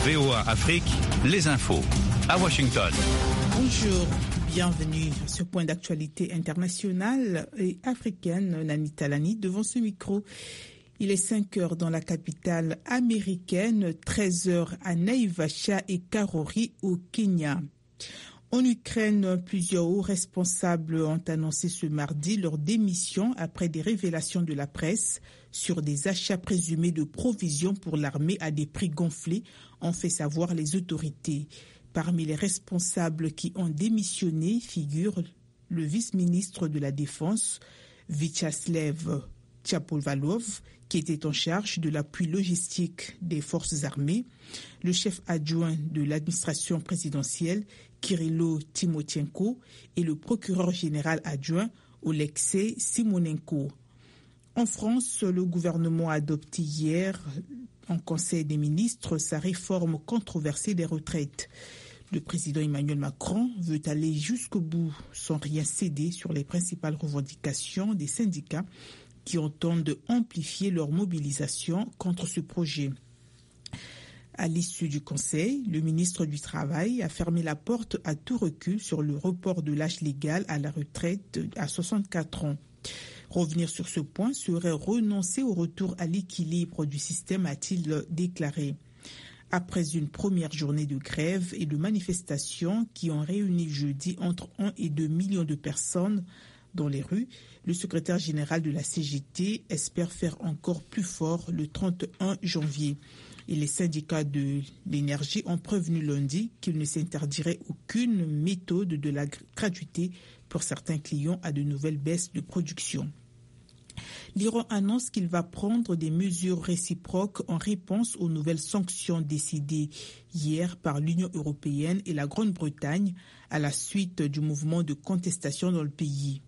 VOA Afrique, les infos à Washington. Bonjour, bienvenue à ce point d'actualité internationale et africaine. Nani Talani devant ce micro. Il est 5 heures dans la capitale américaine, 13 heures à Naivasha et Karori au Kenya. En Ukraine, plusieurs hauts responsables ont annoncé ce mardi leur démission après des révélations de la presse sur des achats présumés de provisions pour l'armée à des prix gonflés, ont fait savoir les autorités. Parmi les responsables qui ont démissionné figure le vice-ministre de la Défense, Vyacheslav Tchapolvalov, qui était en charge de l'appui logistique des forces armées, le chef adjoint de l'administration présidentielle, Kirilo Timotchenko, et le procureur général adjoint, Oleksiy Simonenko. En France, le gouvernement a adopté hier, en Conseil des ministres, sa réforme controversée des retraites. Le président Emmanuel Macron veut aller jusqu'au bout sans rien céder sur les principales revendications des syndicats qui entendent amplifier leur mobilisation contre ce projet. À l'issue du Conseil, le ministre du Travail a fermé la porte à tout recul sur le report de l'âge légal à la retraite à 64 ans. Revenir sur ce point serait renoncer au retour à l'équilibre du système, a-t-il déclaré. Après une première journée de grève et de manifestations qui ont réuni jeudi entre 1 et 2 millions de personnes dans les rues, le secrétaire général de la CGT espère faire encore plus fort le 31 janvier. Et les syndicats de l'énergie ont prévenu lundi qu'ils ne s'interdiraient aucune méthode de la gratuité pour certains clients à de nouvelles baisses de production. L'Iran annonce qu'il va prendre des mesures réciproques en réponse aux nouvelles sanctions décidées hier par l'Union européenne et la Grande-Bretagne à la suite du mouvement de contestation dans le pays.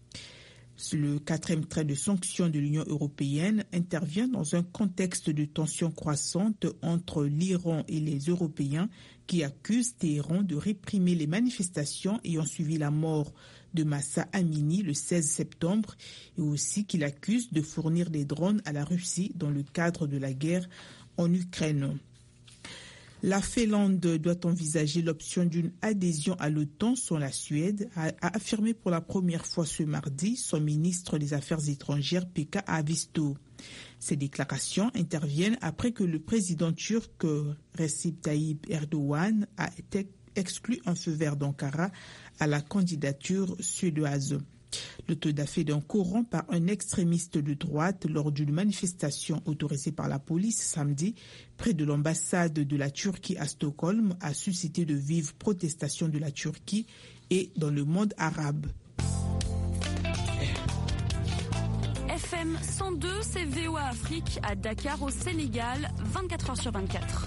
Le 4e trait de sanctions de l'Union européenne intervient dans un contexte de tensions croissantes entre l'Iran et les Européens qui accusent Téhéran de réprimer les manifestations ayant suivi la mort de Mahsa Amini le 16 septembre et aussi qu'il accuse de fournir des drones à la Russie dans le cadre de la guerre en Ukraine. La Finlande doit envisager l'option d'une adhésion à l'OTAN sans la Suède, a affirmé pour la première fois ce mardi son ministre des Affaires étrangères Pekka Haavisto. Ces déclarations interviennent après que le président turc Recep Tayyip Erdogan a été exclu un feu vert d'Ankara à la candidature suédoise. Le taux d'affaires d'un courant par un extrémiste de droite lors d'une manifestation autorisée par la police samedi près de l'ambassade de la Turquie à Stockholm a suscité de vives protestations de la Turquie et dans le monde arabe. FM 102, c'est VOA Afrique à Dakar au Sénégal, 24 heures sur 24.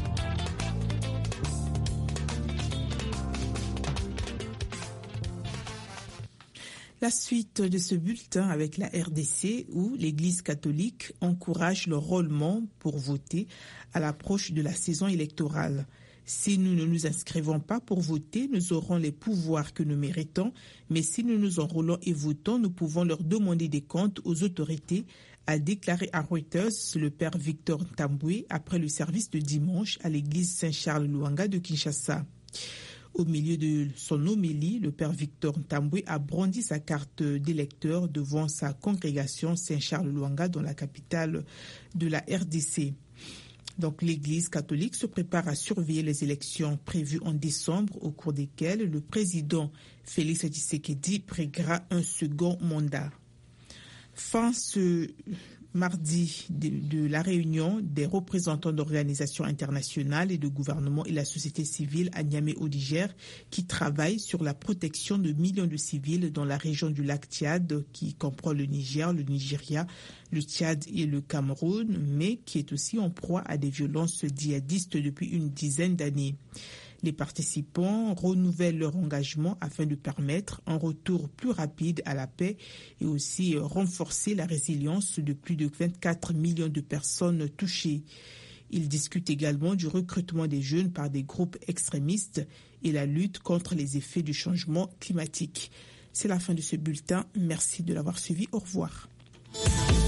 La suite de ce bulletin avec la RDC où l'Église catholique encourage le rôlement pour voter à l'approche de la saison électorale. Si nous ne nous inscrivons pas pour voter, nous aurons les pouvoirs que nous méritons, mais si nous nous enrôlons et votons, nous pouvons leur demander des comptes aux autorités, a déclaré à Reuters le père Victor Ntambwe après le service de dimanche à l'église Saint-Charles-Luanga de Kinshasa. Au milieu de son homélie, le père Victor Ntambwe a brandi sa carte d'électeur devant sa congrégation Saint-Charles-Luanga dans la capitale de la RDC. Donc l'Église catholique se prépare à surveiller les élections prévues en décembre au cours desquelles le président Félix Tshisekedi briguera un second mandat. Fin ce mardi de la réunion des représentants d'organisations internationales et de gouvernements et la société civile à Niamey au Niger qui travaillent sur la protection de millions de civils dans la région du lac Tchad qui comprend le Niger, le Nigeria, le Tchad et le Cameroun, mais qui est aussi en proie à des violences djihadistes depuis une dizaine d'années. Les participants renouvellent leur engagement afin de permettre un retour plus rapide à la paix et aussi renforcer la résilience de plus de 24 millions de personnes touchées. Ils discutent également du recrutement des jeunes par des groupes extrémistes et la lutte contre les effets du changement climatique. C'est la fin de ce bulletin. Merci de l'avoir suivi. Au revoir.